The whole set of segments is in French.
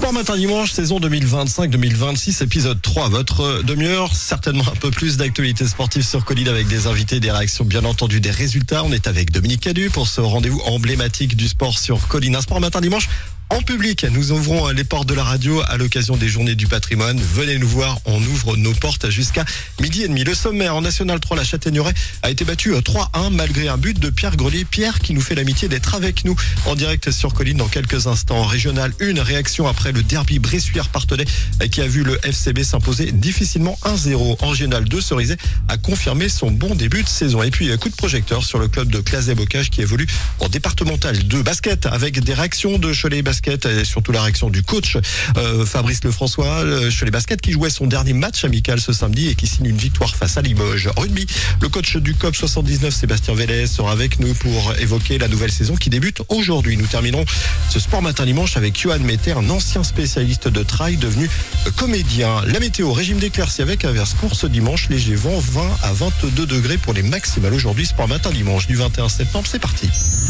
Sport Matin Dimanche, saison 2025-2026, épisode 3. Votre demi-heure, certainement un peu plus d'actualités sportives sur Colline avec des invités, des réactions, bien entendu des résultats. On est avec Dominique Cadu pour ce rendez-vous emblématique du sport sur Colline. Un Sport Matin Dimanche en public. Nous ouvrons les portes de la radio à l'occasion des Journées du patrimoine. Venez nous voir, on ouvre nos portes jusqu'à 12h30. Le sommaire en National 3, la Châtaigneraie a été battue 3-1 malgré un but de Pierre Grelier. Pierre qui nous fait l'amitié d'être avec nous en direct sur Colline dans quelques instants. Régional 1, réaction après le derby Bressuire-Partenay qui a vu le FCB s'imposer difficilement 1-0. En Régional 2, Cerizay a confirmé son bon début de saison. Et puis coup de projecteur sur le club de Clazet-Bocage qui évolue en départemental 2. Basket avec des réactions de Cholet Basket et surtout la réaction du coach Fabrice Lefrançois. Cholet Basket qui jouait son dernier match amical ce samedi et qui signe une victoire face à Limoges. Rugby, le coach du COP 79 Sébastien Vélez sera avec nous pour évoquer la nouvelle saison qui débute aujourd'hui. Nous terminerons ce Sport Matin Dimanche avec Johan Metter, un ancien spécialiste de trail devenu comédien. La météo, régime d'éclaircie avec averse course dimanche, léger vent 20 à 22 degrés pour les maximales aujourd'hui. Sport Matin Dimanche du 21 septembre, c'est parti.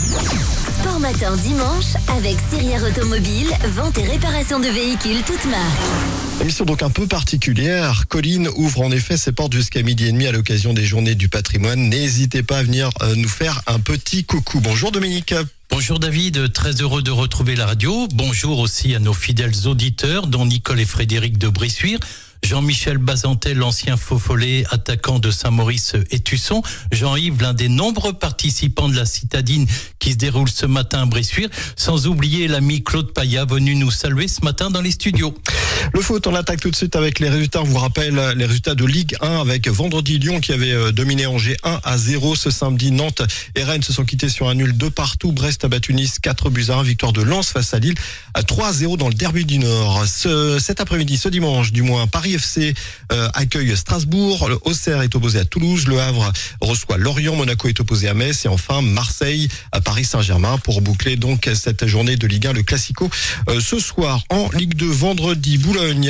Sport Matin Dimanche avec Sirière Automobile, vente et réparation de véhicules toutes marques. Émission donc un peu particulière. Colline ouvre en effet ses portes jusqu'à 12h30 à l'occasion des Journées du patrimoine. N'hésitez pas à venir nous faire un petit coucou. Bonjour Dominique. Bonjour David, très heureux de retrouver la radio. Bonjour aussi à nos fidèles auditeurs, dont Nicole et Frédéric de Bressuire, Jean-Michel Bazantel, l'ancien faux follet, attaquant de Saint-Maurice et Tusson, Jean-Yves, l'un des nombreux participants de la citadine qui se déroule ce matin à Bressuire, sans oublier l'ami Claude Payat, venu nous saluer ce matin dans les studios. Le foot, on attaque tout de suite avec les résultats. On vous rappelle les résultats de Ligue 1 avec vendredi Lyon qui avait dominé Angers 1-0. Ce samedi, Nantes et Rennes se sont quittés sur un nul de partout. Brest a battu Nice 4-1. Victoire de Lens face à Lille à 3-0 dans le derby du Nord. Cet après-midi, ce dimanche du moins, Paris FC accueille Strasbourg. Le Auxerre est opposé à Toulouse. Le Havre reçoit Lorient. Monaco est opposé à Metz. Et enfin, Marseille à Paris Saint-Germain pour boucler donc cette journée de Ligue 1, le Classico. Ce soir, en Ligue 2, vendredi, Boulogne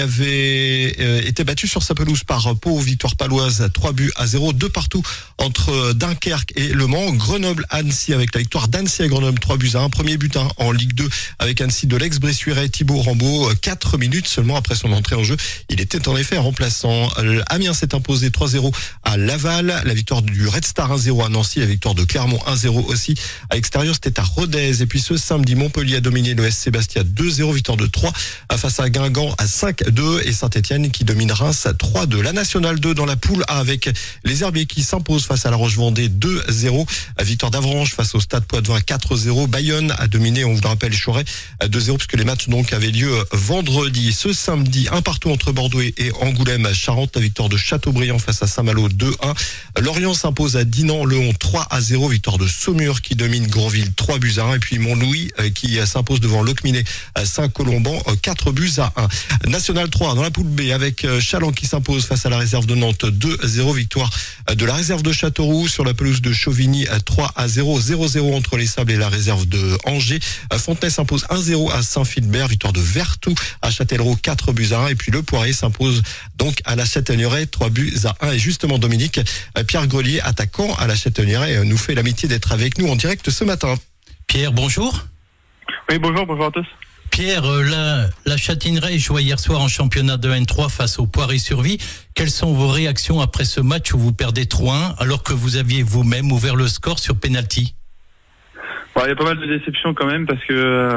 avait été battu sur sa pelouse par Pau. Victoire paloise 3-0, 2 partout entre Dunkerque et Le Mans. Grenoble-Annecy avec la victoire d'Annecy à Grenoble 3-1. Premier butin en Ligue 2 avec Annecy de l'ex-Bressuirais Thibaut Rambaud. 4 minutes seulement après son entrée en jeu. Il était en effet remplaçant. Amiens s'est imposé 3-0 à Laval. La victoire du Red Star 1-0 à Nancy. La victoire de Clermont 1-0 aussi. À l'extérieur, c'était à Rodez. Et puis ce samedi, Montpellier a dominé le SC Bastia 2-0. Victoire de 3 face à Guingamp à 5-2 et Saint-Etienne qui domine Reims à 3-2. La Nationale 2 dans la poule A avec les Herbiers qui s'imposent face à la Roche-Vendée 2-0. Victoire d'Avranches face au Stade Poitvin 4-0. Bayonne a dominé, on vous le rappelle, Choret 2-0 puisque les matchs donc avaient lieu vendredi. Ce samedi, un partout entre Bordeaux et Angoulême-Charente. La victoire de Châteaubriand face à Saint-Malo 2-1. Lorient s'impose à Dinan-le-Hon 3-0. Victoire de Saumur qui domine Grandville 3-1. Et puis Montlouis qui s'impose devant Locminé à Saint-Colomban 4-1. National 3 dans la poule B avec Chaland qui s'impose face à la réserve de Nantes 2-0. Victoire de la réserve de Châteauroux sur la pelouse de Chauvigny 3-0. 0-0 entre les Sables et la réserve de Angers. Fontenay s'impose 1-0 à Saint-Philbert. Victoire de Vertou à Châtellerault 4-1. Et puis le Poirier s'impose donc à la Châtaigneraie 3-1. Et justement Dominique, Pierre Grelier, attaquant à la Châtaigneraie, nous fait l'amitié d'être avec nous en direct ce matin. Pierre, bonjour. Oui, bonjour à tous. Pierre, la Châtaigneraie jouait hier soir en championnat de N3 face au Poiré-sur-Vie. Quelles sont vos réactions après ce match où vous perdez 3-1 alors que vous aviez vous-même ouvert le score sur penalty? Il y a pas mal de déceptions quand même parce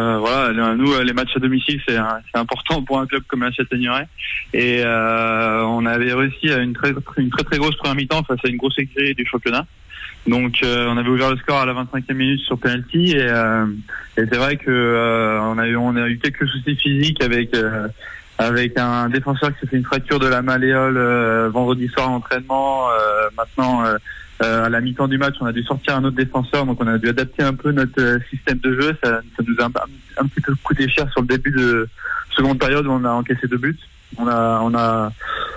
que nous les matchs à domicile c'est important pour un club comme la Châtaigneraie et on avait réussi à une très grosse première mi-temps face à une grosse écurie du championnat. Donc on avait ouvert le score à la 25e minute sur penalty et c'est vrai que on a eu quelques soucis physiques avec un défenseur qui s'est fait une fracture de la malléole vendredi soir en entraînement. Maintenant à la mi-temps du match, on a dû sortir un autre défenseur, donc on a dû adapter un peu notre système de jeu. Ça nous a un petit peu coûté cher sur le début de seconde période où on a encaissé 2 buts. On a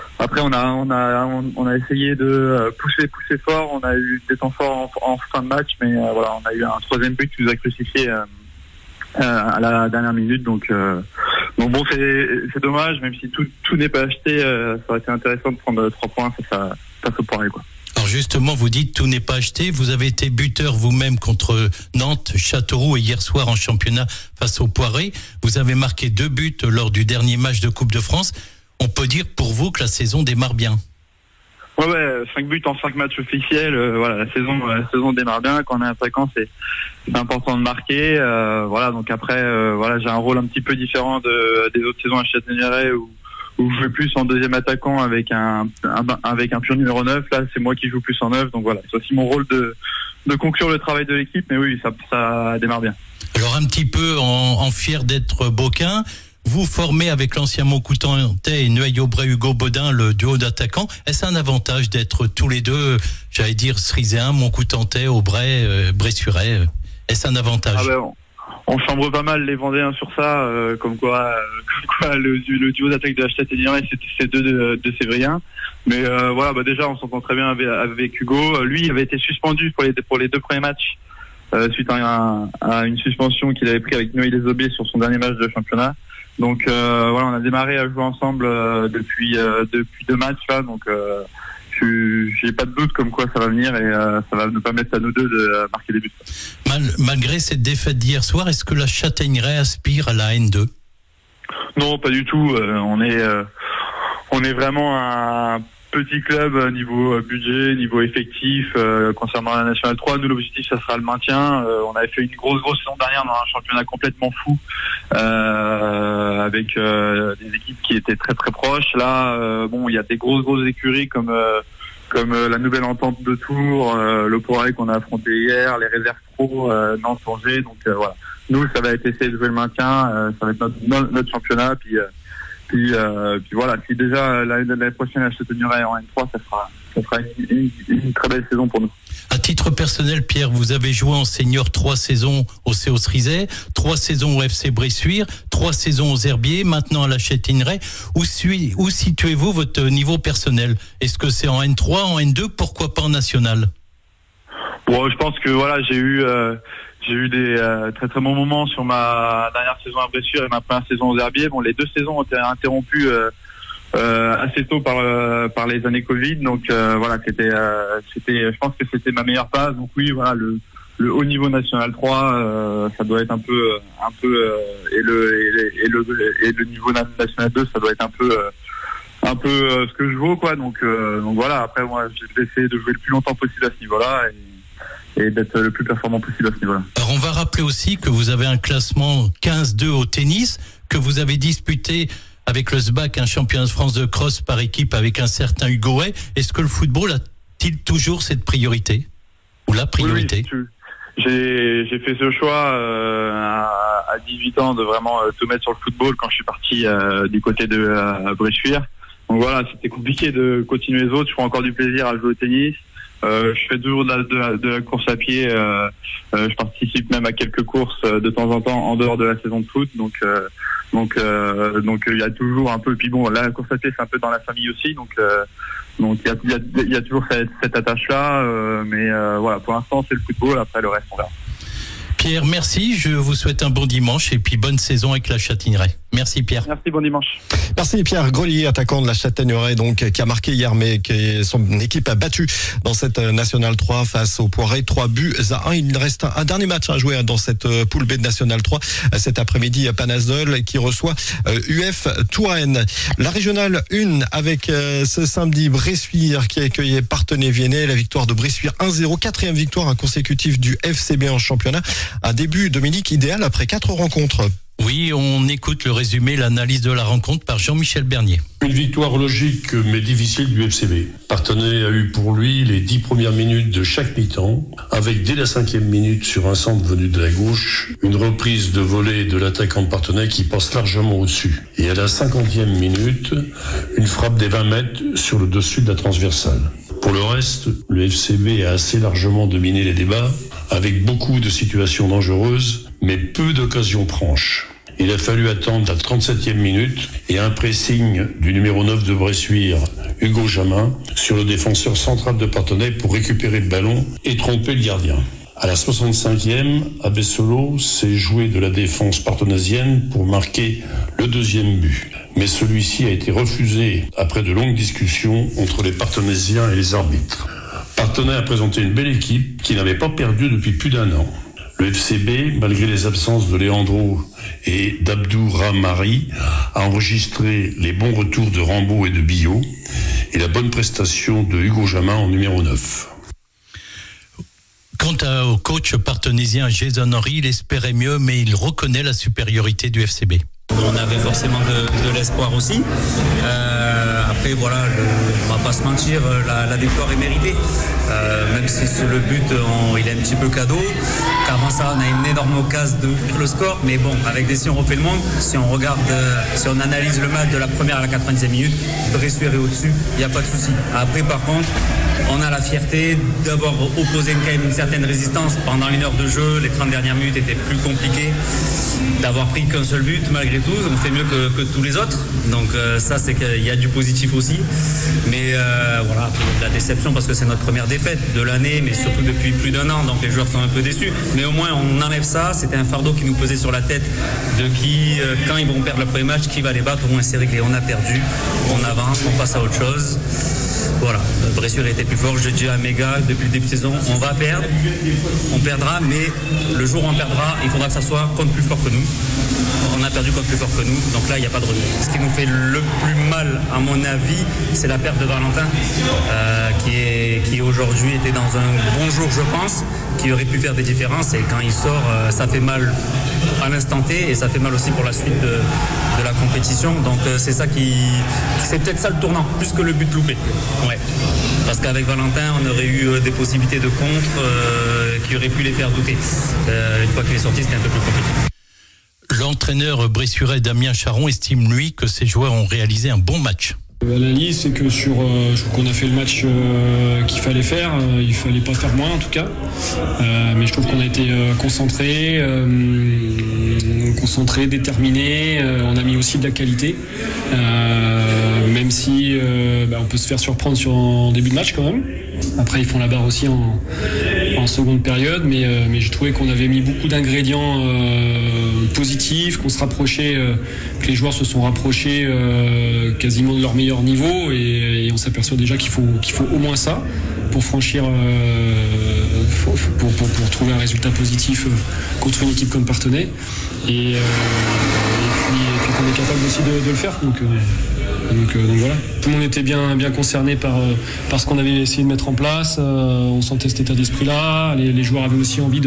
essayé de pousser fort. On a eu des temps forts en fin de match, mais on a eu un 3e but qui nous a crucifié à la dernière minute. Donc bon, c'est dommage, même si tout n'est pas acheté. Ça aurait été intéressant de prendre 3 points face au Poirier, quoi. Alors justement, vous dites tout n'est pas acheté. Vous avez été buteur vous-même contre Nantes, Châteauroux et hier soir en championnat face au Poiré. Vous avez marqué 2 buts lors du dernier match de Coupe de France. On peut dire pour vous que la saison démarre bien. Ouais, 5 buts en 5 matchs officiels. Voilà, la saison démarre bien. Quand on est attaquant, c'est important de marquer. Voilà, donc après, voilà, j'ai un rôle un petit peu différent des autres saisons à Châtaignières où je joue plus en deuxième attaquant avec un pur numéro 9. Là, c'est moi qui joue plus en 9. Donc voilà, c'est aussi mon rôle de conclure le travail de l'équipe. Mais oui, ça démarre bien. Alors un petit peu en fier d'être Boquin, vous formez avec l'ancien Montcoutantais et Nueil-Aubray Hugo Bodin le duo d'attaquants. Est-ce un avantage d'être tous les deux, j'allais dire Cerizéen, Montcoutantais, Aubray, Bressuirais? Est-ce un avantage? On chambre pas mal les Vendéens sur ça, comme quoi le duo d'attaque de la Châtaignières, c'est deux de Sévriens. Mais voilà, déjà on s'entend très bien avec Hugo. Lui, il avait été suspendu pour les 2 premiers matchs suite à une suspension qu'il avait pris avec Noël-les-Aubiers sur son dernier match de championnat. Donc voilà, on a démarré à jouer ensemble depuis 2 matchs là. Donc j'ai pas de doute comme quoi ça va venir et ça va nous permettre à nous deux de marquer des buts. Malgré cette défaite d'hier soir, est-ce que la Châtaigneraie aspire à la N2? Non, pas du tout. On est vraiment un petit club niveau budget, niveau effectif. Concernant la Nationale 3, nous l'objectif ça sera le maintien. On avait fait une grosse saison dernière dans un championnat complètement fou avec des équipes qui étaient très très proches. Là, il y a des grosses écuries comme la Nouvelle Entente de Tours, le Poiré qu'on a affronté hier, les réserves pro, Nantes, Angers. Donc voilà, nous ça va être essayer de jouer le maintien. Ça va être notre championnat. Puis voilà, si déjà l'année prochaine la Châtaignières en N3, ça sera une très belle saison pour nous. À titre personnel, Pierre, vous avez joué en senior 3 saisons au CO Cerizay, 3 saisons au FC Bressuire, 3 saisons aux Herbiers, maintenant à la Châtaignières. Où situez-vous votre niveau personnel? Est-ce que c'est en N3, en N2, pourquoi pas en national? Bon, je pense que voilà, j'ai eu des très très bons moments sur ma dernière saison à Bressuire et ma première saison aux Herbiers. Bon, les 2 saisons ont été interrompues assez tôt par les années Covid. Donc voilà, je pense que c'était ma meilleure phase. Donc oui, voilà, le haut niveau national 3, ça doit être un peu et le niveau national 2, ça doit être un peu ce que je vaux quoi. Donc voilà. Après moi, j'ai essayé de jouer le plus longtemps possible à ce niveau-là et d'être le plus performant possible à ce niveau-là. Alors on va rappeler aussi que vous avez un classement 15-2 au tennis, que vous avez disputé avec le SBAC un championnat de France de cross par équipe avec un certain Hugo Hay. Est-ce que le football a-t-il toujours cette priorité? Ou la priorité? Oui, j'ai fait ce choix à 18 ans de vraiment tout mettre sur le football quand je suis parti du côté de Bressuire. Donc voilà, c'était compliqué de continuer les autres. Je prends encore du plaisir à jouer au tennis. Je fais toujours de la course à pied. Je participe même à quelques courses de temps en temps en dehors de la saison de foot. Donc il y a toujours un peu. Puis bon, là, la course à pied c'est un peu dans la famille aussi. Donc il y a toujours cette attache là. Mais voilà, pour l'instant c'est le football. Après le reste on verra. Pierre, merci. Je vous souhaite un bon dimanche et puis bonne saison avec la Châtaignières. Merci Pierre. Merci, bon dimanche. Merci Pierre Grelier, attaquant de la Châtaignières, donc qui a marqué hier, mais son équipe a battu dans cette Nationale 3 face au Poiré, 3-1. Il reste un dernier match à jouer dans cette poule B de Nationale 3 cet après-midi à Panazol qui reçoit UF Touraine. La Régionale 1 avec ce samedi Bressuire qui a accueilli Parthenay-Viennet, la victoire de Bressuire 1-0, 4e victoire consécutive du FCB en championnat. Un début, Dominique, idéal après 4 rencontres. Oui, on écoute le résumé, l'analyse de la rencontre par Jean-Michel Bernier. Une victoire logique mais difficile du FCB. Parthenay a eu pour lui les 10 premières minutes de chaque mi-temps, avec dès la 5e minute sur un centre venu de la gauche, une reprise de volée de l'attaquant de Parthenay qui passe largement au-dessus. Et à la 50e minute, une frappe des 20 mètres sur le dessus de la transversale. Pour le reste, le FCB a assez largement dominé les débats, avec beaucoup de situations dangereuses, mais peu d'occasions franches. Il a fallu attendre la 37e minute et un pressing du numéro 9 de Bressuire, Hugo Jamin, sur le défenseur central de Parthenay pour récupérer le ballon et tromper le gardien. À la 65e, Abessolo s'est joué de la défense parthenaysienne pour marquer le 2e but. Mais celui-ci a été refusé après de longues discussions entre les Parthenaysiens et les arbitres. Parthenay a présenté une belle équipe qui n'avait pas perdu depuis plus d'un an. Le FCB, malgré les absences de Leandro et d'Abdou Ramari, a enregistré les bons retours de Rambo et de Billot et la bonne prestation de Hugo Jamin en numéro 9. Quant au coach partenaisien Jason Henry, il espérait mieux, mais il reconnaît la supériorité du FCB. On avait forcément de l'espoir aussi. Après, voilà, on va pas se mentir, la victoire est méritée. Même si le but, il est un petit peu cadeau. Qu'avant ça, on a une énorme occasion d'ouvrir le score. Mais bon, avec des si on refait le monde, si on regarde, si on analyse le match de la première à la 90e minute, Bressuire est au-dessus, il n'y a pas de souci. Après, par contre, on a la fierté d'avoir opposé quand même une certaine résistance. Pendant une heure de jeu, les 30 dernières minutes étaient plus compliquées. D'avoir pris qu'un seul but, malgré tout, on fait mieux que tous les autres. Donc ça, c'est qu'il y a du positif aussi. Mais voilà, la déception parce que c'est notre première défaite de l'année, mais surtout depuis plus d'un an. Donc les joueurs sont un peu déçus. Mais au moins, on enlève ça. C'était un fardeau qui nous pesait sur la tête de qui, quand ils vont perdre le premier match, qui va les battre. Au moins, c'est réglé. On a perdu. On avance, on passe à autre chose. Voilà, Bressuire était plus fort. Je dis à mes gars, depuis le début de saison, on va perdre, on perdra, mais le jour où on perdra, il faudra que ça soit contre plus fort que nous. On a perdu contre plus fort que nous, donc là, il n'y a pas de regret. Ce qui nous fait le plus mal, à mon avis, c'est la perte de Valentin, qui aujourd'hui était dans un bon jour, je pense, qui aurait pu faire des différences, et quand il sort, ça fait mal à l'instant T, et ça fait mal aussi pour la suite de la compétition. Donc c'est ça c'est peut-être ça le tournant, plus que le but loupé. Ouais. Parce qu'avec Valentin, on aurait eu des possibilités de contre qui auraient pu les faire douter. Une fois qu'il est sorti, c'était un peu plus compliqué. L'entraîneur bressurais Damien Charon estime, lui, que ses joueurs ont réalisé un bon match. L'analyse, c'est que je trouve qu'on a fait le match qu'il fallait faire. Il fallait pas faire moins, en tout cas. Mais je trouve qu'on a été concentré, déterminé. On a mis aussi de la qualité. Même si on peut se faire surprendre en début de match quand même. Après, ils font la barre aussi en seconde période, mais j'ai trouvé qu'on avait mis beaucoup d'ingrédients positifs, qu'on se rapprochait, que les joueurs se sont rapprochés quasiment de leur meilleur niveau, et on s'aperçoit déjà qu'il faut au moins ça pour franchir, pour trouver un résultat positif contre une équipe comme Parthenay, et puis qu'on est capable aussi de le faire. Donc voilà, tout le monde était bien concerné par ce qu'on avait essayé de mettre en place. On sentait cet état d'esprit-là. Les joueurs avaient aussi envie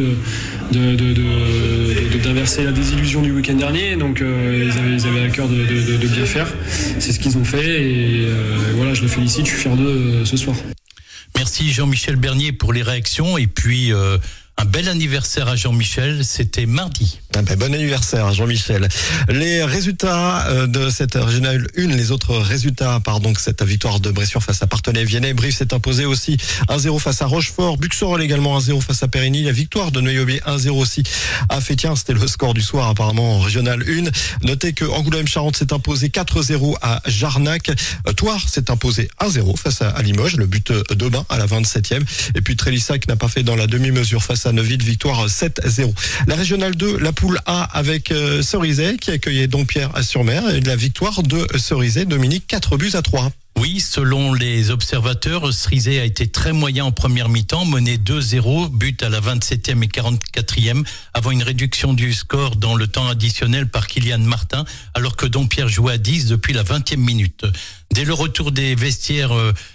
d'inverser la désillusion du week-end dernier. Donc ils avaient à cœur de bien faire. C'est ce qu'ils ont fait. Et voilà, je les félicite. Je suis fier d'eux ce soir. Merci Jean-Michel Bernier pour les réactions. Et puis un bel anniversaire à Jean-Michel, c'était mardi. Bon anniversaire Jean-Michel. Les résultats de cette régionale 1, les autres résultats, cette victoire de Bressuire face à Parthenay-Viennet. Brive s'est imposé aussi 1-0 face à Rochefort. Buxerolles également 1-0 face à Périgny. La victoire de Neuilly 1-0 aussi à Fétien. C'était le score du soir apparemment en régionale 1. Notez que Angoulême-Charente s'est imposé 4-0 à Jarnac. Thouars s'est imposé 1-0 face à Limoges. Le but d'Aubin à la 27e. Et puis Trélissac n'a pas fait dans la demi-mesure face à Neuville. Victoire 7-0. La régionale 2, la poule A avec Cerizay qui accueillait Dompierre-sur-Mer, et la victoire de Cerizay, Dominique, 4-3. Oui, selon les observateurs, Cerizay a été très moyen en première mi-temps, mené 2-0, but à la 27e et 44e, avant une réduction du score dans le temps additionnel par Kylian Martin, alors que Dompierre jouait à 10 depuis la 20e minute. Dès le retour des vestiaires,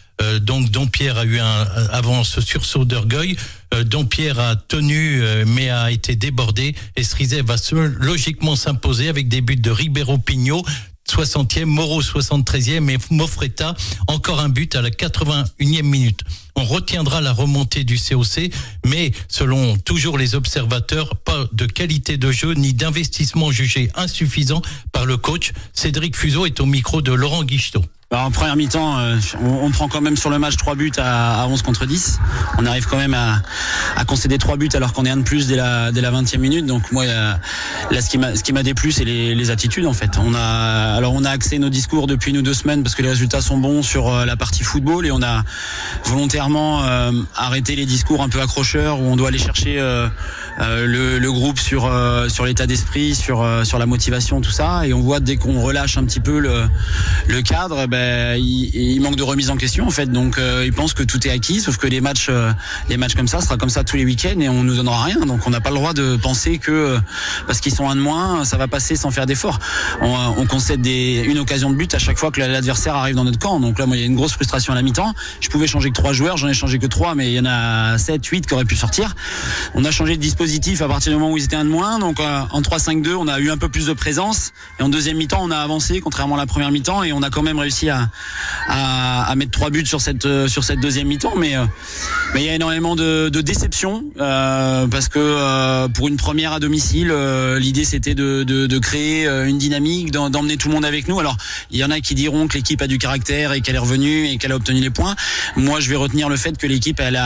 donc Dompierre a eu avant ce sursaut d'orgueil, Dompierre a tenu mais a été débordé, et Cerizay va logiquement s'imposer avec des buts de Ribeiro Pignot 60e, Moreau 73e et Mofreta encore un but à la 81e minute. On retiendra la remontée du COC, mais selon toujours les observateurs, pas de qualité de jeu ni d'investissement jugé insuffisant par le coach. Cédric Fuseau est au micro de Laurent Guichetot. En première mi-temps, on prend quand même sur le match 3 buts à 11 contre 10. On arrive quand même à concéder 3 buts alors qu'on est un de plus dès la 20e minute. Donc moi, là, ce qui m'a déplu, c'est les attitudes en fait. On a axé nos discours depuis 2 semaines parce que les résultats sont bons sur la partie football, et on a volontairement arrêté les discours un peu accrocheurs où on doit aller chercher le groupe sur l'état d'esprit, sur la motivation, tout ça. Et on voit dès qu'on relâche un petit peu le cadre, il manque de remise en question en fait. Donc ils pensent que tout est acquis, sauf que les matchs comme ça sera comme ça tous les week-ends et on nous donnera rien. Donc on n'a pas le droit de penser que parce qu'ils sont un de moins, ça va passer sans faire d'efforts. On concède une occasion de but à chaque fois que l'adversaire arrive dans notre camp. Donc là, moi, il y a une grosse frustration à la mi-temps. Je pouvais changer que 3 joueurs, j'en ai changé que 3, mais il y en a 7, 8 qui auraient pu sortir. On a changé de dispositif à partir du moment où ils étaient un de moins. Donc en 3-5-2, on a eu un peu plus de présence. Et en deuxième mi-temps, on a avancé, contrairement à la première mi-temps, et on a quand même réussi à mettre 3 buts sur cette deuxième mi-temps. Mais il y a énormément de déception parce que pour une première à domicile, l'idée c'était de créer une dynamique, d'emmener tout le monde avec nous. Alors il y en a qui diront que l'équipe a du caractère et qu'elle est revenue et qu'elle a obtenu les points. Moi je vais retenir le fait que l'équipe elle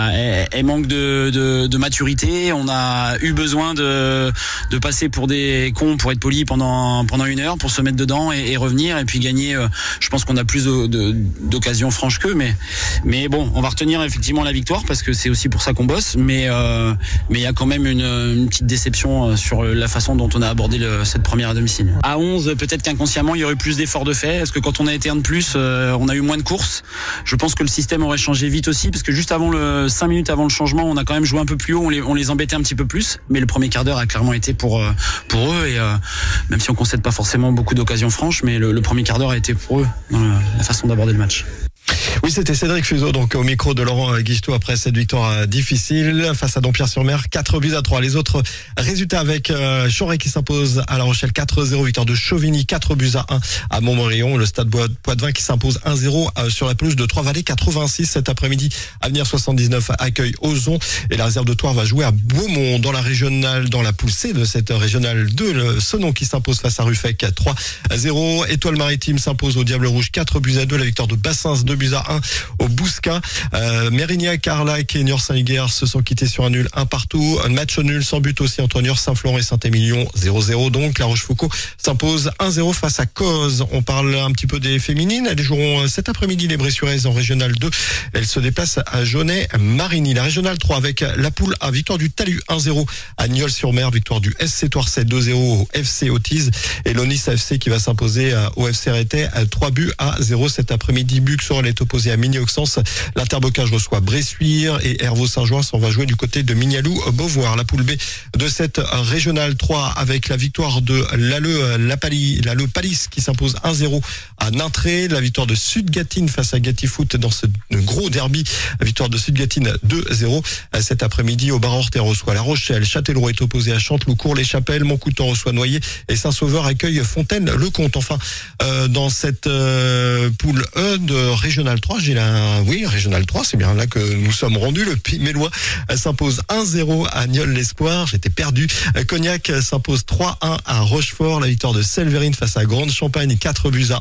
manque de maturité. On a eu besoin de passer pour des cons, pour être poli, pendant 1 heure pour se mettre dedans et revenir et puis gagner. Je pense qu'on a plus d'occasions franches qu'eux, mais bon, on va retenir effectivement la victoire parce que c'est aussi pour ça qu'on bosse, mais il y a quand même une petite déception sur la façon dont on a abordé cette première à domicile. À 11, peut-être qu'inconsciemment il y aurait plus d'efforts de fait. Est-ce que quand on a été un de plus, on a eu moins de courses? Je pense que le système aurait changé vite aussi, parce que juste avant 5 minutes avant le changement, on a quand même joué un peu plus haut, on les embêtait un petit peu plus, mais le premier quart d'heure a clairement été pour eux, et même si on concède pas forcément beaucoup d'occasions franches, mais le premier quart d'heure a été pour eux dans la façon d'aborder le match. Oui, c'était Cédric Fuseau, donc au micro de Laurent Guichetot après cette victoire difficile face à Dompierre-sur-Mer, 4-3. Les autres résultats avec Choret qui s'impose à La Rochelle 4-0, victoire de Chauvigny 4-1 à Montmorillon, le Stade Poitvin qui s'impose 1-0 sur la pelouse de Trois-Vallées. 86 cet après-midi, Avenir 79 accueille Ozon et la réserve de Thouars va jouer à Beaumont dans la poule C de cette régionale 2. Le Senon qui s'impose face à Ruffec 3-0. Étoile Maritime s'impose au Diable Rouge 4-2. La victoire de Bassins 2-1 au Bouscat. Mérignac, Arlac et Niort-Saint-Liguerre se sont quittés sur un nul 1-1. Un match nul sans but aussi entre Niort, Saint-Florent et Saint-Émilion 0-0. Donc La Rochefoucauld s'impose 1-0 face à Cozes. On parle un petit peu des féminines. Elles joueront cet après-midi les Bressuiraises en régionale 2. Elles se déplacent à Jonnay-Marigny. La régionale 3 avec la poule A, victoire du Talus 1-0 à Nieul-sur-Mer, victoire du SC Toircet 2-0 au FC Autise et l'Onis FC qui va s'imposer au FC Rétais 3-0 cet après-midi. Buxor est opposé à Migny-Auxence. L'Interbocage reçoit Bressuire et Hervaux-Saint-Jean s'en va jouer du côté de Mignalou-Beauvoir. La poule B de cette régionale 3 avec la victoire de l'Alleux Palis qui s'impose 1-0 à Nintré. La victoire de Sud-Gatine face à Gatifoot dans ce gros derby. La victoire de Sud-Gatine 2-0. Cet après-midi, au Bar-Horter reçoit La Rochelle. Châtellerault est opposé à Chanteloup. Cours-les-Chapelles. Montcoutan reçoit Noyer et Saint-Sauveur accueille Fontaine-le-Comte. Enfin, dans cette poule E de Régional 3, Régional 3, c'est bien là que nous sommes rendus. Le Pays-Mélois s'impose 1-0 à Nieul-l'Espoir. J'étais perdu. Cognac s'impose 3-1 à Rochefort. La victoire de Selverine face à Grande-Champagne 4-1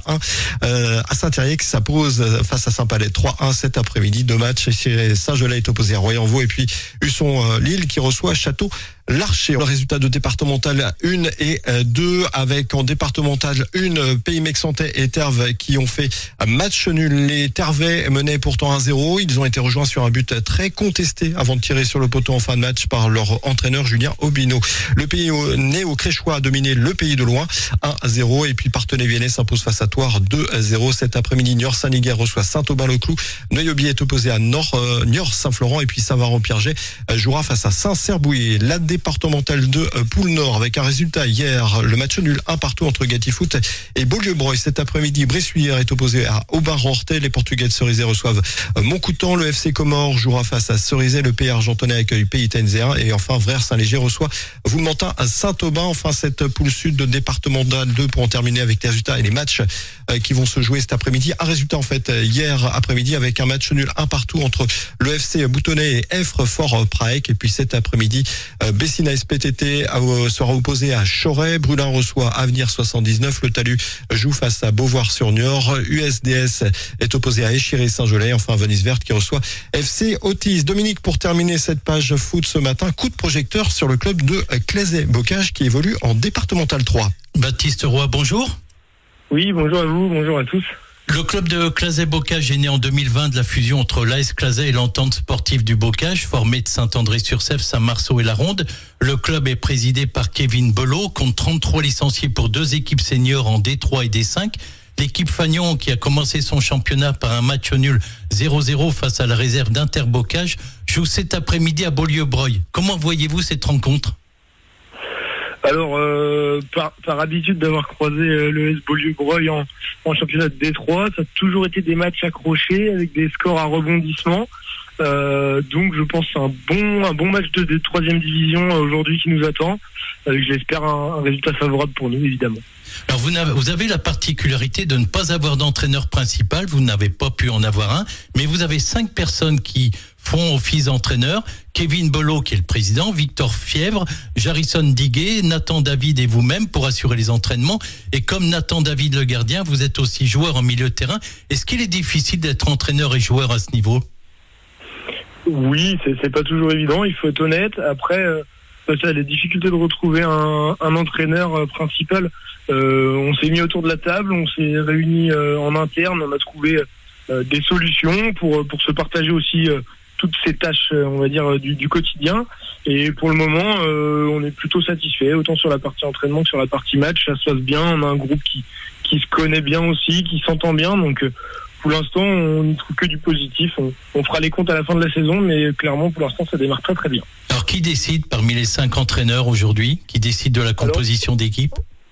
à Saint-Thérieux qui s'impose face à Saint-Palais 3-1 cet après-midi. 2 matchs. Saint-Gelais est opposé à Royan-Vaux et puis Husson-Lille qui reçoit Château L'Archer. Le résultat de départemental 1 et 2 avec en départemental 1 Pays Mexantais et Terve qui ont fait un match nul. Les Tervais menaient pourtant 1-0. Ils ont été rejoints sur un but très contesté avant de tirer sur le poteau en fin de match par leur entraîneur Julien Obino. Le Pays Néo-Créchois a dominé le Pays de Loin 1-0 et puis Parthenay-Viennet s'impose face à Thouars 2-0. Cet après-midi, Niort-Saint-Liguerre reçoit Saint-Aubin-le-Clou. Neuilly est opposé à Niort-Saint-Florent et puis Savaron-Pierget jouera face à Saint-Cerbouillet. La départementale 2 Poule Nord avec un résultat hier, le match nul 1-1 entre Gatifoot et Beaulieu-Broglie. Cet après-midi, Bressuire est opposé à Aubin-Rortais. Les Portugais de Cerizay reçoivent Montcoutan. Le FC Comore jouera face à Cerizay. Le Pays Argentonais accueille Pays Tenzéen et enfin Vrers-Saint-Léger reçoit Voulementin à Saint-Aubin. Enfin cette poule sud de départemental 2 pour en terminer avec les résultats et les matchs qui vont se jouer cet après-midi. Un résultat en fait hier après-midi avec un match nul 1-1 entre le FC Boutonnet et Effre Fort-Praec. Et puis cet après-midi, Bessina SPTT sera opposé à Choret. Brulin reçoit Avenir 79. Le Talus joue face à Beauvoir-sur-Niort. USDS est opposé à Échiré-Saint-Gelais. Enfin Venise Verte qui reçoit FC Autise. Dominique, pour terminer cette page foot ce matin, coup de projecteur sur le club de Clazet-Bocage qui évolue en départemental 3. Baptiste Roy, bonjour. Oui, bonjour à vous, bonjour à tous. Le club de Clazet-Bocage est né en 2020 de la fusion entre l'AS Clazet et l'Entente sportive du Bocage, formée de Saint-André-sur-Sèvre, Saint-Marceau et la Ronde. Le club est présidé par Kevin Belot, compte 33 licenciés pour 2 équipes seniors en D3 et D5. L'équipe Fagnon, qui a commencé son championnat par un match nul 0-0 face à la réserve d'Inter-Bocage, joue cet après-midi à Beaulieu-Broglie. Comment voyez-vous cette rencontre ? Alors, par habitude d'avoir croisé le S Beaulieu-Broglie en championnat de D3, ça a toujours été des matchs accrochés avec des scores à rebondissement. Donc je pense que c'est un bon match de 3e division aujourd'hui qui nous attend, avec j'espère un résultat favorable pour nous évidemment. Alors vous avez la particularité de ne pas avoir d'entraîneur principal, vous n'avez pas pu en avoir un, mais vous avez 5 personnes qui font office d'entraîneur. Kevin Belot qui est le président, Victor Fièvre, Jarison Diguet, Nathan David et vous-même pour assurer les entraînements. Et comme Nathan David le gardien, vous êtes aussi joueur en milieu de terrain. Est-ce qu'il est difficile d'être entraîneur et joueur à ce niveau ? Oui, c'est pas toujours évident, il faut être honnête. Après, les difficultés de retrouver un entraîneur principal, on s'est mis autour de la table, on s'est réunis en interne, on a trouvé des solutions pour se partager aussi toutes ces tâches, on va dire, du quotidien. Et pour le moment, on est plutôt satisfait, autant sur la partie entraînement que sur la partie match. Ça se passe bien, on a un groupe qui se connaît bien aussi, qui s'entend bien, donc pour l'instant, on n'y trouve que du positif. On fera les comptes à la fin de la saison, mais clairement, pour l'instant, ça démarre très très bien. Alors, qui décide parmi les 5 entraîneurs aujourd'hui ? Qui décide de la composition d'équipe ?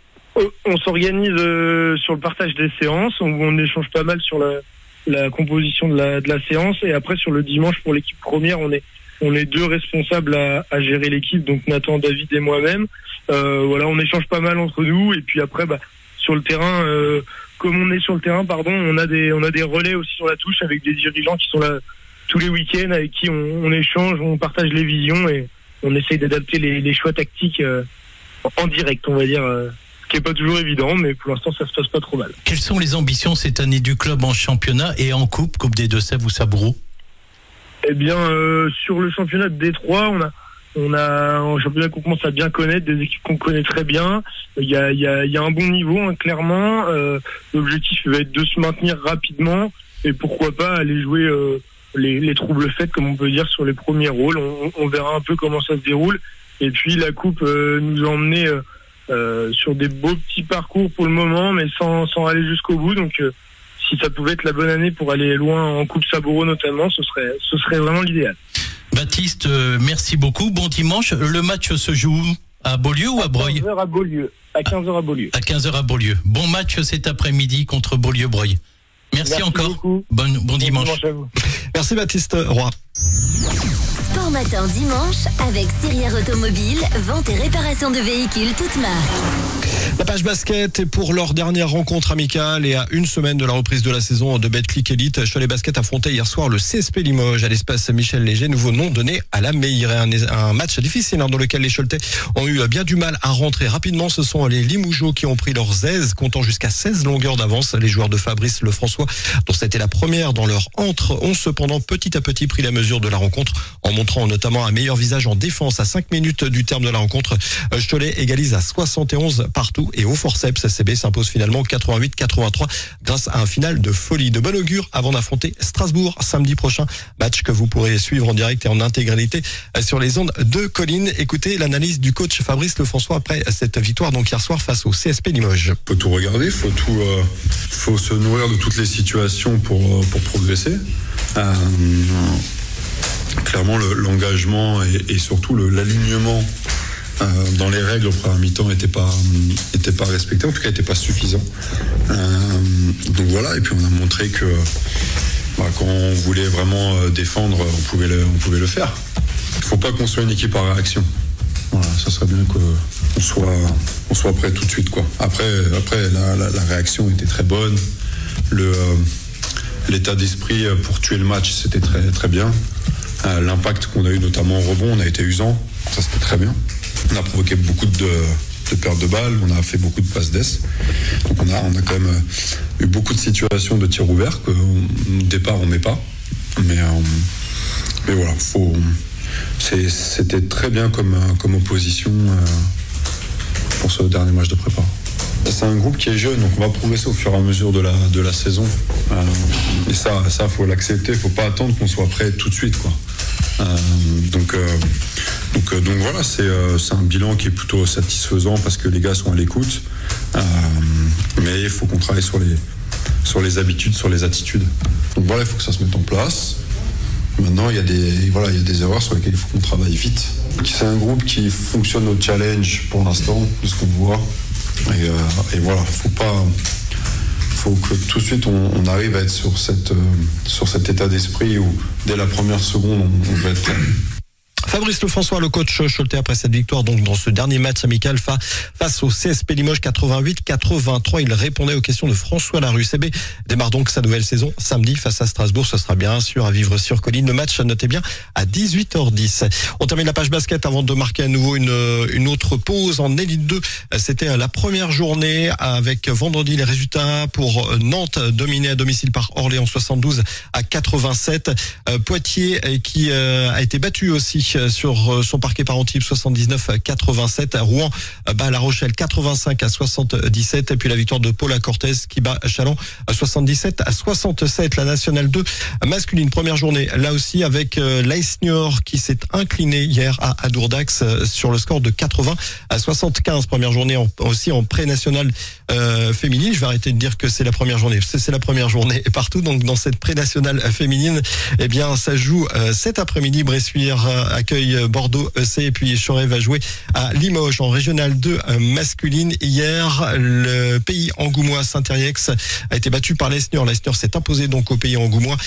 On s'organise sur le partage des séances. On échange pas mal sur la composition de la séance. Et après, sur le dimanche, pour l'équipe première, on est 2 responsables à gérer l'équipe, donc Nathan, David et moi-même. On échange pas mal entre nous. Et puis après, sur le terrain... Comme on est sur le terrain, on a des relais aussi sur la touche avec des dirigeants qui sont là tous les week-ends, avec qui on échange, on partage les visions et on essaye d'adapter les choix tactiques en direct, on va dire, ce qui est pas toujours évident, mais pour l'instant ça se passe pas trop mal. Quelles sont les ambitions cette année du club en championnat et en coupe des Deux-Sèvres ou Sabroux ? Eh bien, sur le championnat de D3, on a un championnat qu'on commence à bien connaître, des équipes qu'on connaît très bien. Il y a un bon niveau, clairement. L'objectif va être de se maintenir rapidement et pourquoi pas aller jouer les troubles faits, comme on peut dire, sur les premiers rôles. On verra un peu comment ça se déroule. Et puis la coupe nous a emmené sur des beaux petits parcours pour le moment, mais sans aller jusqu'au bout. Donc si ça pouvait être la bonne année pour aller loin en coupe Saboro notamment, ce serait vraiment l'idéal. Baptiste, merci beaucoup. Bon dimanche. Le match se joue à Beaulieu ou à Broglie ? À 15h à Beaulieu. À 15h à Beaulieu. Bon match cet après-midi contre Beaulieu-Broglie. Merci encore. Beaucoup. Bon dimanche. À vous. Merci Baptiste Roy. Sport Matin dimanche avec Sirière Automobile, vente et réparation de véhicules toutes marques. La page basket est pour leur dernière rencontre amicale et à une semaine de la reprise de la saison de Betclic Elite. Cholet Basket affrontait hier soir le CSP Limoges à l'espace Michel Léger, nouveau nom donné à la Meilleray. Un match difficile dans lequel les Choletais ont eu bien du mal à rentrer rapidement. Ce sont les Limougeaux qui ont pris leurs aises, comptant jusqu'à 16 longueurs d'avance. Les joueurs de Fabrice Lefrançois, dont c'était la première dans leur entre, ont cependant petit à petit pris la mesure de la rencontre en montrant notamment un meilleur visage en défense. À 5 minutes du terme de la rencontre, Cholet égalise à 71 partout et au forceps, SCB s'impose finalement 88-83 grâce à un final de folie. De bon augure avant d'affronter Strasbourg samedi prochain. Match que vous pourrez suivre en direct et en intégralité sur les ondes de Colline. Écoutez l'analyse du coach Fabrice Lefrançois après cette victoire donc hier soir face au CSP Limoges. Faut tout regarder, faut se nourrir de toutes les situations pour progresser. Clairement, l'engagement et surtout l'alignement dans les règles au premier mi-temps était pas respecté, en tout cas n'était pas suffisant. Donc voilà, et puis on a montré que quand on voulait vraiment défendre, on pouvait le faire. Il faut pas qu'on soit une équipe par réaction. Voilà, ça serait bien qu'on soit prêt tout de suite, quoi. Après la réaction était très bonne. L'état d'esprit pour tuer le match, c'était très très bien. L'impact qu'on a eu notamment au rebond, on a été usant, ça c'était très bien. On a provoqué beaucoup de pertes de balles, on a fait beaucoup de passes d'ess. Donc on a quand même eu beaucoup de situations de tirs ouverts qu'au départ on met pas. Mais voilà, c'était très bien comme opposition pour ce dernier match de prépa. c'est un groupe qui est jeune, donc on va progresser au fur et à mesure de la saison. Et ça, faut l'accepter. Faut pas attendre qu'on soit prêt tout de suite, quoi. Donc voilà, c'est un bilan qui est plutôt satisfaisant parce que les gars sont à l'écoute. Mais il faut qu'on travaille sur les habitudes, sur les attitudes. Donc voilà, il faut que ça se mette en place. Maintenant, il y a des erreurs sur lesquelles il faut qu'on travaille vite. C'est un groupe qui fonctionne au challenge pour l'instant, de ce qu'on voit. Et voilà, faut que tout de suite on arrive à être sur cet état d'esprit où dès la première seconde on va être. Fabrice Lefrançois, le coach Choletais, après cette victoire donc dans ce dernier match amical face au CSP Limoges 88-83. Il répondait aux questions de François Larue. CB démarre donc sa nouvelle saison samedi face à Strasbourg. Ce sera bien sûr à vivre sur colline. Le match, notez bien, à 18h10. On termine la page basket avant de marquer à nouveau une autre pause en Élite 2. C'était la première journée avec vendredi les résultats pour Nantes dominé à domicile par Orléans 72-87. Poitiers qui a été battu aussi sur son parquet par Antibes 79-87. Rouen bat La Rochelle 85-77. Et puis la victoire de Paula Cortez qui bat Chalon 77-67. La Nationale 2 masculine, première journée là aussi avec l'Ice Niort qui s'est incliné hier à Dourdax sur le score de 80-75. Première journée aussi en pré-nationale féminine. Je vais arrêter de dire que c'est la première journée. C'est la première journée partout. Donc dans cette pré-nationale féminine, eh bien ça joue cet après-midi. Bressuire accueille Bordeaux EC et puis Choret va jouer à Limoges en régionale 2 masculine. Hier, le pays angoumois Saint-Ériex a été battu par l'Esnior. L'Esnior s'est imposé donc au pays angoumois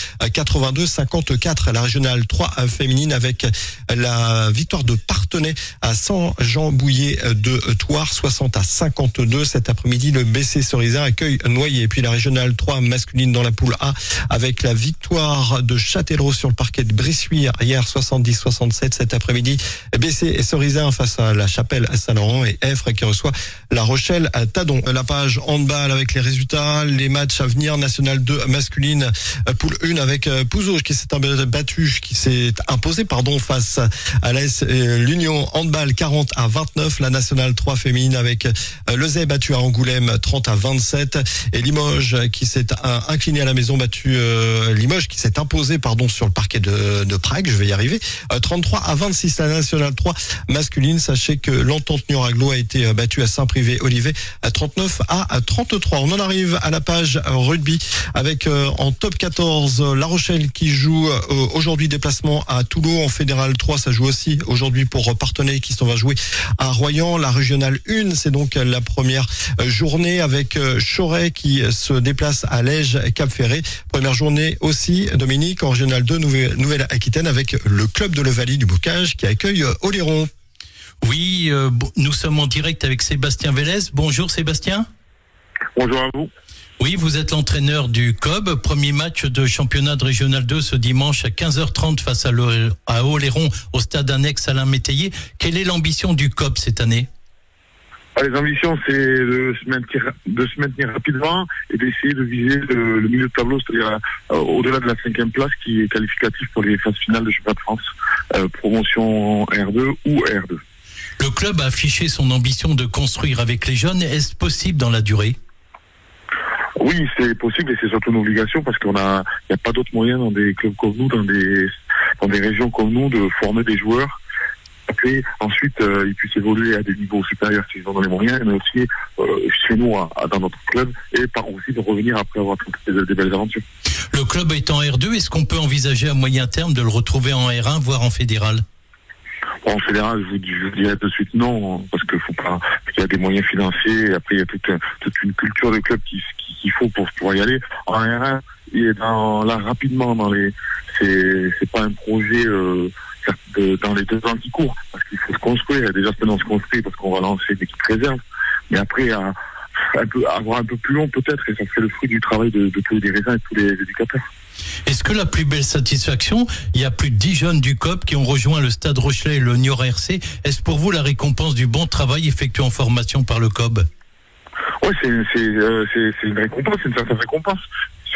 82-54. La régionale 3 féminine avec la victoire de Parthenay à Saint-Jean-Bouillet de Thouars 60-52. Cet après-midi, le BC Cerizin accueille Noyer. Et puis la régionale 3 masculine dans la poule A avec la victoire de Châtellerault sur le parquet de Bressuire hier 70-67. Cet après-midi, BC et Cerizin face à la Chapelle à Saint-Laurent et Effre qui reçoit La Rochelle à Tadon. La page handball avec les résultats, les matchs à venir. National 2 masculine, poule 1 avec Pouzauges qui s'est imposé face à l'AS l'Union handball 40-29. La nationale 3 féminine avec Lezay battu à Angoulême 30-27 et Limoges qui s'est incliné à la maison, Limoges qui s'est imposé sur le parquet de Prague, je vais y arriver, 33-26. La nationale 3 masculine, sachez que l'Entente Niort-Aglo a été battue à Saint-Privé-Olivet à 39-33. On en arrive à la page rugby avec en top 14 La Rochelle qui joue aujourd'hui déplacement à Toulon. En fédéral 3, ça joue aussi aujourd'hui pour Parthenay qui s'en va jouer à Royan. La régionale 1, c'est donc la première journée avec Choret qui se déplace à Lège Cap-Ferré. Première journée aussi, Dominique, en régionale 2 Nouvelle-Aquitaine avec le club de Levalie du Bocage qui accueille Oléron. Oui, nous sommes en direct avec Sébastien Vélez. Bonjour Sébastien. Bonjour à vous. Oui, vous êtes l'entraîneur du COB. Premier match de championnat de Régional 2 ce dimanche à 15h30 face à Oléron au stade annexe Alain Métayer. Quelle est l'ambition du COB cette année ? Les ambitions, c'est de se maintenir rapidement et d'essayer de viser le milieu de tableau, c'est-à-dire au-delà de la 5e place qui est qualificative pour les phases finales de championnat de France, promotion R2 ou R2. Le club a affiché son ambition de construire avec les jeunes. Est-ce possible dans la durée ? Oui, c'est possible et c'est surtout une obligation parce qu'il n'y a pas d'autre moyen dans des clubs comme nous, dans des régions comme nous, de former des joueurs. Après, ensuite, ils puissent évoluer à des niveaux supérieurs s'ils en ont les moyens, mais aussi chez nous, dans notre club, et aussi de revenir après avoir des belles aventures. Le club est en R2, est-ce qu'on peut envisager à moyen terme de le retrouver en R1, voire en fédéral ? En fédéral, je vous dirais tout de suite non, parce qu'il y a des moyens financiers, et après il y a toute une culture de club qu'il faut pour pouvoir y aller. En R1, rapidement, c'est pas un projet dans les 2 ans qui courent, parce qu'il faut se construire. Déjà, on se construit parce qu'on va lancer une équipe réserve, mais après, avoir un peu plus long peut-être, et ça serait le fruit du travail de tous les dirigeants et tous les éducateurs. Est-ce que la plus belle satisfaction, il y a plus de 10 jeunes du COP qui ont rejoint le Stade Rochelet et le Niort RC. Est-ce pour vous la récompense du bon travail effectué en formation par le COB ? Oui, c'est une récompense, c'est une certaine récompense.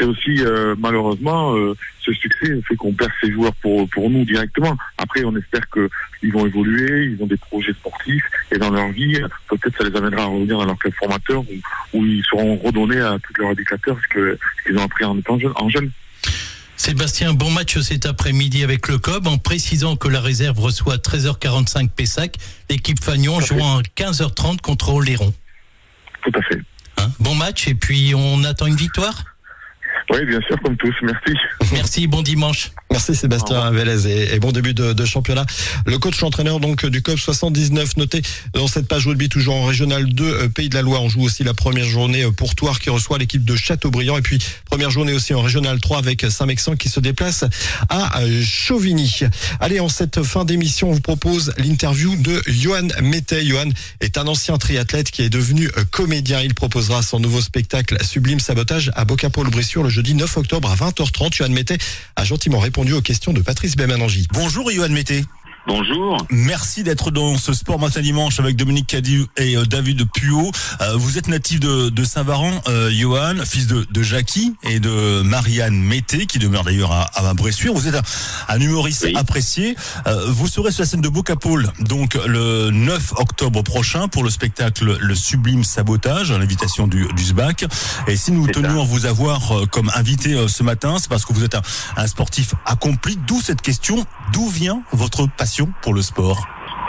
c'est aussi malheureusement ce succès fait qu'on perd ces joueurs pour nous directement. Après, on espère qu'ils vont évoluer, ils ont des projets sportifs et dans leur vie, peut-être ça les amènera à revenir dans leur club formateur où ils seront redonnés à tous leurs éducateurs ce qu'ils ont appris en étant jeunes. Sébastien, bon match cet après-midi avec le COB, en précisant que la réserve reçoit 13h45 Pessac, l'équipe Fagnon jouant à 15h30 contre Oléron. Tout à fait. Bon match et puis on attend une victoire ? Oui, bien sûr, comme tous. Merci. Merci, bon dimanche. Merci Sébastien Vélez et bon début de championnat. Le coach entraîneur donc du COB 79 noté dans cette page rugby toujours en régional 2 Pays de la Loire. On joue aussi la première journée pour Thouars qui reçoit l'équipe de Châteaubriand et puis première journée aussi en régional 3 avec Saint-Mexan qui se déplace à Chauvigny. Allez, en cette fin d'émission, on vous propose l'interview de Johan Mété. Johan est un ancien triathlète qui est devenu comédien. Il proposera son nouveau spectacle Sublime Sabotage à Bocapó-le-Bressuire le jeudi 9 octobre à 20h30. Johan Mété a gentiment répondu aux questions de Patrice Bémanangi. Bonjour Johan Mété. Bonjour. Merci d'être dans ce Sport Matin Dimanche avec Dominique Cadieux et David Puot. Vous êtes natif de Saint-Varan, Johan, fils de Jackie et de Marianne Mété, qui demeure d'ailleurs à Bressuire. Vous êtes un humoriste apprécié. Vous serez sur la scène de Bocapó, donc le 9 octobre prochain pour le spectacle Le Sublime Sabotage, à l'invitation du SBAC. Et si nous tenions à vous avoir comme invité ce matin, c'est parce que vous êtes un sportif accompli. D'où cette question, d'où vient votre passion pour le sport?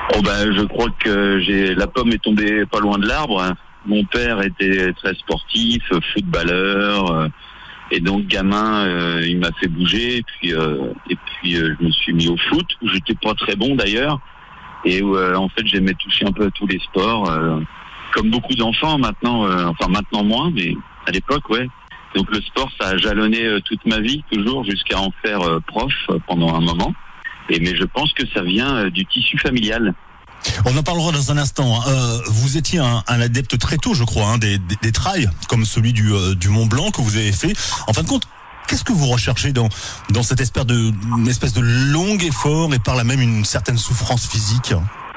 Je crois que la pomme est tombée pas loin de l'arbre. Mon père était très sportif, footballeur, et donc gamin, il m'a fait bouger. Et puis je me suis mis au foot où j'étais pas très bon d'ailleurs, et où en fait j'aimais toucher un peu à tous les sports, comme beaucoup d'enfants maintenant. Maintenant moins, mais à l'époque, ouais. Donc le sport, ça a jalonné toute ma vie, toujours jusqu'à en faire prof pendant un moment. Mais je pense que ça vient du tissu familial. On en parlera dans un instant. Vous étiez un adepte très tôt, je crois, des trails, comme celui du Mont Blanc que vous avez fait. En fin de compte, qu'est-ce que vous recherchez dans cette espèce de long effort et par là même une certaine souffrance physique?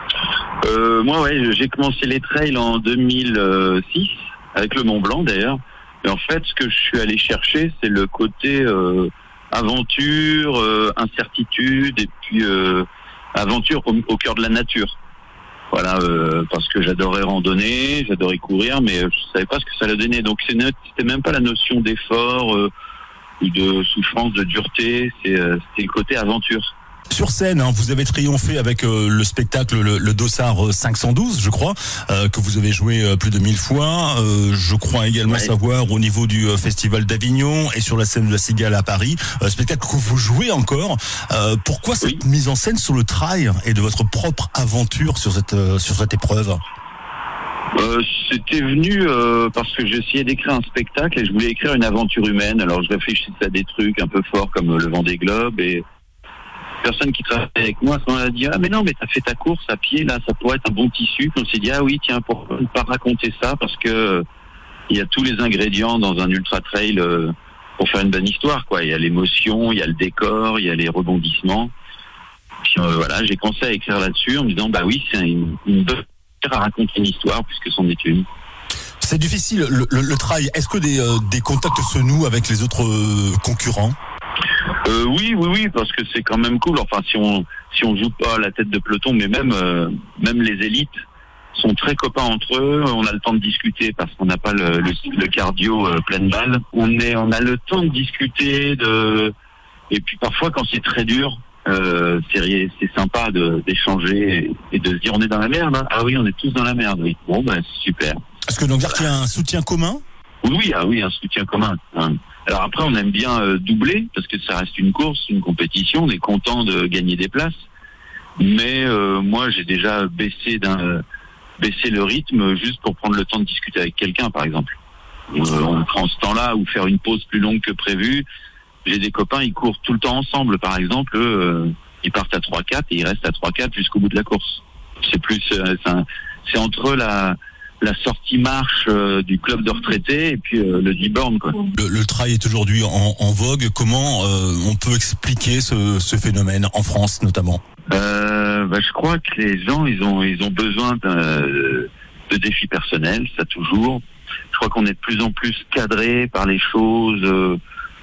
Moi, j'ai commencé les trails en 2006, avec le Mont Blanc d'ailleurs. Et en fait, ce que je suis allé chercher, c'est le côté aventure, incertitude et puis aventure au cœur de la nature. Voilà, parce que j'adorais randonner, j'adorais courir, mais je savais pas ce que ça allait donner. Donc c'était même pas la notion d'effort ou de souffrance, de dureté, c'était le côté aventure. Sur scène, vous avez triomphé avec le spectacle le Dossard 512, je crois, que vous avez joué plus de 1000 fois. Je crois également savoir au niveau du Festival d'Avignon et sur la scène de la Cigale à Paris, spectacle que vous jouez encore. Pourquoi cette mise en scène sur le trail et de votre propre aventure sur cette épreuve? C'était venu parce que j'essayais d'écrire un spectacle et je voulais écrire une aventure humaine. Alors je réfléchissais à des trucs un peu forts comme le Vendée Globe, et personne qui travaillait avec moi a dit mais non, mais t'as fait ta course à pied, là ça pourrait être un bon tissu. On s'est dit oui, tiens, pourquoi ne pas raconter ça, parce que il y a tous les ingrédients dans un ultra trail pour faire une bonne histoire, quoi. Il y a l'émotion, il y a le décor, il y a les rebondissements. Puis j'ai commencé à écrire là-dessus en me disant oui, c'est une bonne à raconter une histoire puisque c'en est une. C'est difficile le trail. Est-ce que des contacts se nouent avec les autres concurrents? Oui, parce que c'est quand même cool. Enfin, si on joue pas à la tête de peloton, mais même les élites sont très copains entre eux. On a le temps de discuter parce qu'on n'a pas le cardio pleine balle. On a le temps de discuter et puis parfois quand c'est très dur, c'est sympa d'échanger et de se dire on est dans la merde. Ah oui, on est tous dans la merde. Oui. Bon, super. Est-ce que donc dire qu'il y a un soutien commun? Oui, un soutien commun. Alors après, on aime bien doubler parce que ça reste une course, une compétition. On est content de gagner des places. Mais moi, j'ai déjà baissé le rythme juste pour prendre le temps de discuter avec quelqu'un, par exemple. On prend ce temps-là ou faire une pause plus longue que prévu. J'ai des copains, ils courent tout le temps ensemble, par exemple. Ils partent à 3-4 et ils restent à 3-4 jusqu'au bout de la course. C'est plus, c'est entre la sortie marche du club de retraités et puis le 10 bornes, quoi. Le trail est aujourd'hui en vogue. Comment on peut expliquer ce phénomène en France notamment? Je crois que les gens ils ont besoin de défis personnels, ça toujours. Je crois qu'on est de plus en plus cadré par les choses.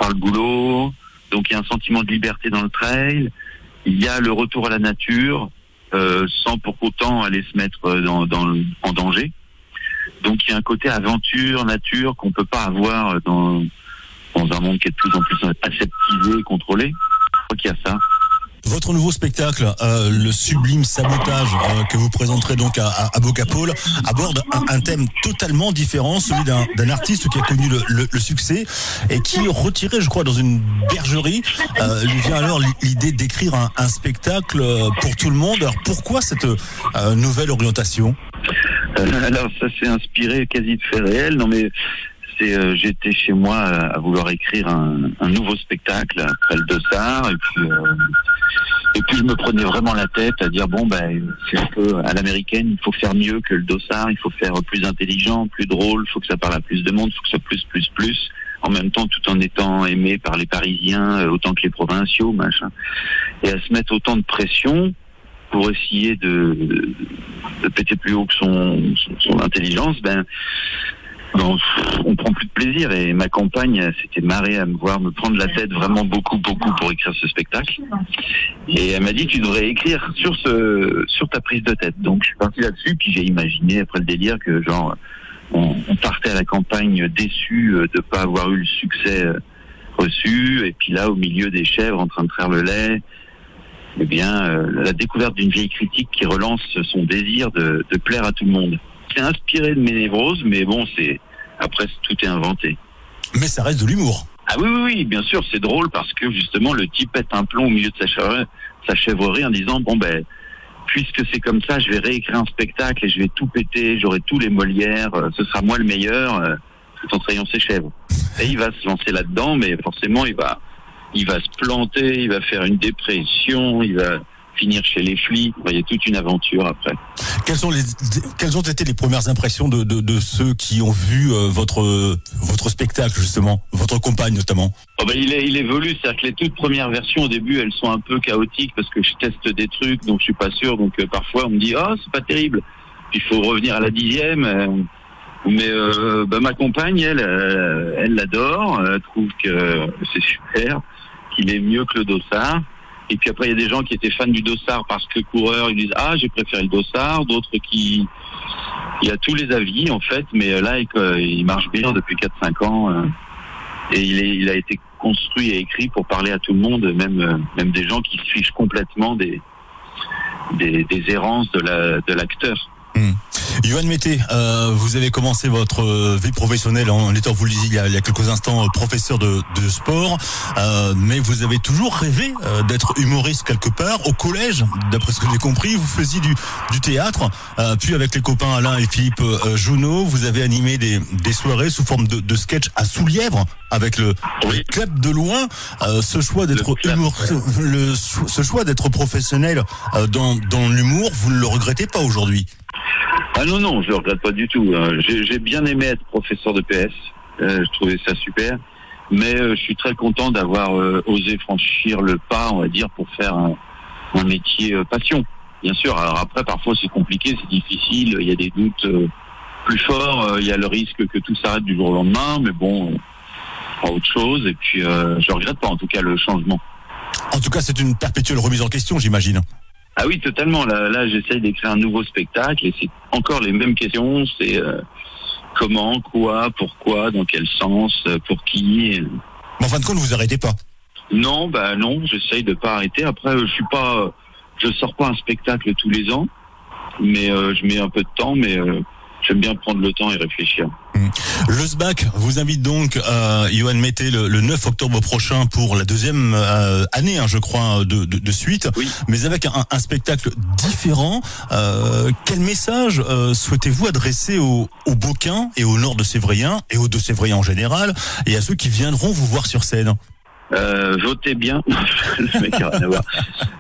par le boulot, donc il y a un sentiment de liberté dans le trail. Il y a le retour à la nature, sans pour autant aller se mettre en danger. Donc il y a un côté aventure, nature qu'on peut pas avoir dans un monde qui est de plus en plus aseptisé et contrôlé. Je crois qu'il y a ça. Votre nouveau spectacle, le sublime sabotage, que vous présenterez donc à Bocapole, aborde un thème totalement différent, celui d'un artiste qui a connu le succès et qui, retiré, je crois, dans une bergerie, lui vient alors l'idée d'écrire un spectacle pour tout le monde. Alors pourquoi cette nouvelle orientation ? Alors ça s'est inspiré quasi de faits réels. Non mais j'étais chez moi à vouloir écrire un nouveau spectacle après le Dossard et puis je me prenais vraiment la tête à dire c'est un peu à l'américaine, il faut faire mieux que le Dossard, il faut faire plus intelligent, plus drôle, il faut que ça parle à plus de monde, il faut que ça soit plus, en même temps tout en étant aimé par les Parisiens autant que les provinciaux, machin. Et à se mettre autant de pression pour essayer de péter plus haut que son intelligence, on prend plus de plaisir. Et ma compagne s'était marrée à me voir me prendre la tête vraiment beaucoup pour écrire ce spectacle. Et elle m'a dit tu devrais écrire sur ta prise de tête. Donc je suis parti là-dessus, puis j'ai imaginé après le délire que on partait à la campagne déçu de pas avoir eu le succès reçu, et puis là au milieu des chèvres en train de traire le lait, la découverte d'une vieille critique qui relance son désir de plaire à tout le monde. C'est inspiré de mes névroses, mais après tout est inventé. Mais ça reste de l'humour. Ah oui, bien sûr, c'est drôle parce que justement le type pète un plomb au milieu de sa chèvrerie en disant puisque c'est comme ça, je vais réécrire un spectacle et je vais tout péter, j'aurai tous les Molières, ce sera moi le meilleur, tout en trayant ses chèvres. Et il va se lancer là-dedans, mais forcément il va se planter, il va faire une dépression, il va finir chez les flics. Il y a toute une aventure après. Quelles ont été les premières impressions de ceux qui ont vu votre spectacle, justement, votre compagne notamment? Il évolue, c'est-à-dire que les toutes premières versions au début elles sont un peu chaotiques parce que je teste des trucs donc je suis pas sûr, donc parfois on me dit c'est pas terrible, puis il faut revenir à la 10e. Mais ma compagne elle l'adore, elle trouve que c'est super, qu'il est mieux que le Dossard. Et puis après, il y a des gens qui étaient fans du Dossard parce que coureur, ils disent j'ai préféré le Dossard. D'autres il y a tous les avis en fait, mais là il marche bien depuis 4-5 ans et il a été construit et écrit pour parler à tout le monde, même des gens qui se fichent complètement des errances de l'acteur. Yoann Mété, vous avez commencé votre vie professionnelle en étant, vous le disiez il y a quelques instants, professeur de sport, mais vous avez toujours rêvé d'être humoriste quelque part. Au collège, d'après ce que j'ai compris, vous faisiez du théâtre, puis avec les copains Alain et Philippe Junot, vous avez animé des soirées sous forme de sketch à Soulièvre avec le club de loin. Ce choix d'être ce choix d'être professionnel dans l'humour, vous ne le regrettez pas aujourd'hui? Ah non, je le regrette pas du tout. J'ai bien aimé être professeur de PS. Je trouvais ça super. Mais je suis très content d'avoir osé franchir le pas, on va dire, pour faire un métier passion. Bien sûr, alors après, parfois c'est compliqué, c'est difficile, il y a des doutes plus forts, il y a le risque que tout s'arrête du jour au lendemain, mais bon, pas autre chose. Et puis, je regrette pas, en tout cas, le changement. En tout cas, c'est une perpétuelle remise en question, j'imagine. Ah oui, totalement. Là, j'essaye d'écrire un nouveau spectacle et c'est encore les mêmes questions. C'est comment, quoi, pourquoi, dans quel sens, pour qui. Mais en fin de compte, vous arrêtez pas? Non, j'essaye de pas arrêter. Après, je sors pas un spectacle tous les ans, mais je mets un peu de temps, mais j'aime bien prendre le temps et réfléchir. Le SBAC vous invite donc, Yoann Mété, le 9 octobre prochain pour la deuxième année, je crois, de suite, oui. Mais avec un spectacle différent. Quel message souhaitez-vous adresser aux Beaucains et au nord de Sévrien et aux Deux-Sévriens en général et à ceux qui viendront vous voir sur scène? Votez bien. Le mec a rien à voir.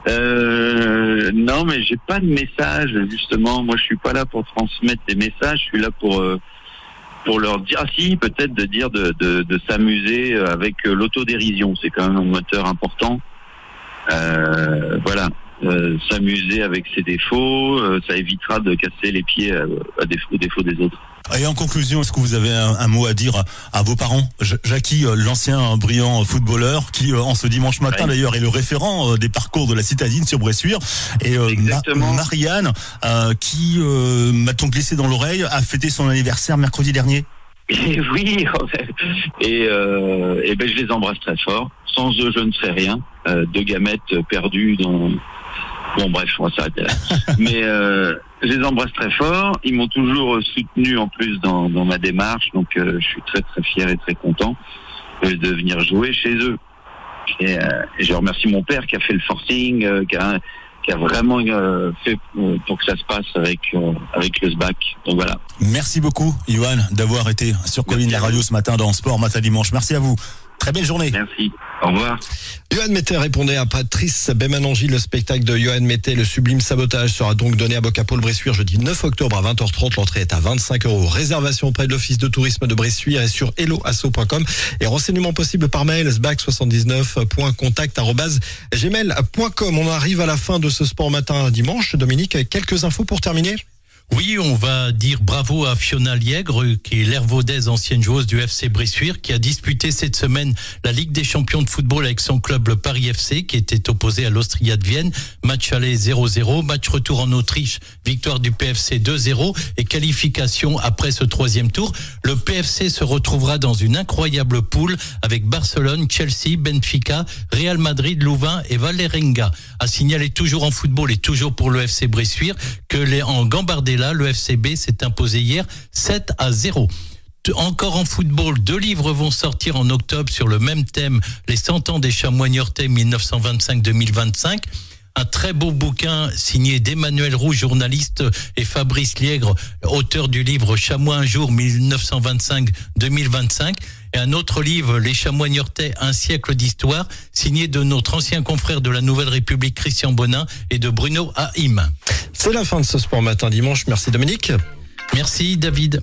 Non, mais j'ai pas de message, justement. Moi, je suis pas là pour transmettre des messages. Je suis là pour leur dire, peut-être de dire de s'amuser avec l'autodérision. C'est quand même un moteur important. Voilà. s'amuser avec ses défauts, ça évitera de casser les pieds aux défauts des autres. Et en conclusion, est-ce que vous avez un mot à dire à vos parents? Jackie, l'ancien brillant footballeur, qui en ce dimanche matin d'ailleurs est le référent des parcours de la citadine sur Bressuire, et Marianne, qui m'a-t-on glissé dans l'oreille, a fêté son anniversaire mercredi dernier. Et oui, et ben je les embrasse très fort. Sans eux, je ne serais rien. 2 gamètes perdues dans... Bon bref, on va s'arrêter là. Mais je les embrasse très fort. Ils m'ont toujours soutenu en plus dans ma démarche, donc je suis très très fier et très content de venir jouer chez eux. Et je remercie mon père qui a fait le forcing, qui a vraiment fait pour que ça se passe avec le SBAC. Donc voilà. Merci beaucoup, Johan, d'avoir été sur Colline les radios ce matin dans Sport Matin Dimanche. Merci à vous. Très belle journée. Merci. Au revoir. Johan Mété répondait à Patrice Bemanangi. Le spectacle de Johan Mété, le sublime sabotage, sera donc donné à Bocapo-le-Bressuire jeudi 9 octobre à 20h30. L'entrée est à 25 €. Réservation auprès de l'Office de tourisme de Bressuire et sur helloasso.com. Et renseignements possibles par mail, sbac79.contact@gmail.com. On arrive à la fin de ce Sport Matin Dimanche. Dominique, quelques infos pour terminer? Oui, on va dire bravo à Fiona Liègre, qui est l'Hervaudaise, ancienne joueuse du FC Bressuire, qui a disputé cette semaine la Ligue des champions de football avec son club, le Paris FC, qui était opposé à l'Austria de Vienne. Match aller 0-0, match retour en Autriche, victoire du PFC 2-0 et qualification après ce 3e tour. Le PFC se retrouvera dans une incroyable poule avec Barcelone, Chelsea, Benfica, Real Madrid, Louvain et Vålerenga. À signaler toujours en football et toujours pour le FC Bressuire que en Gambardella, le FCB s'est imposé hier 7-0. Encore en football, 2 livres vont sortir en octobre sur le même thème, les 100 ans des Chamois niortais 1925-2025. Un très beau bouquin signé d'Emmanuel Roux, journaliste, et Fabrice Liègre, auteur du livre Chamois un jour 1925-2025. Et un autre livre, Les Chamois niortais, un siècle d'histoire, signé de notre ancien confrère de la Nouvelle République, Christian Bonin, et de Bruno Haïm. C'est la fin de ce Sport Matin Dimanche. Merci Dominique. Merci David.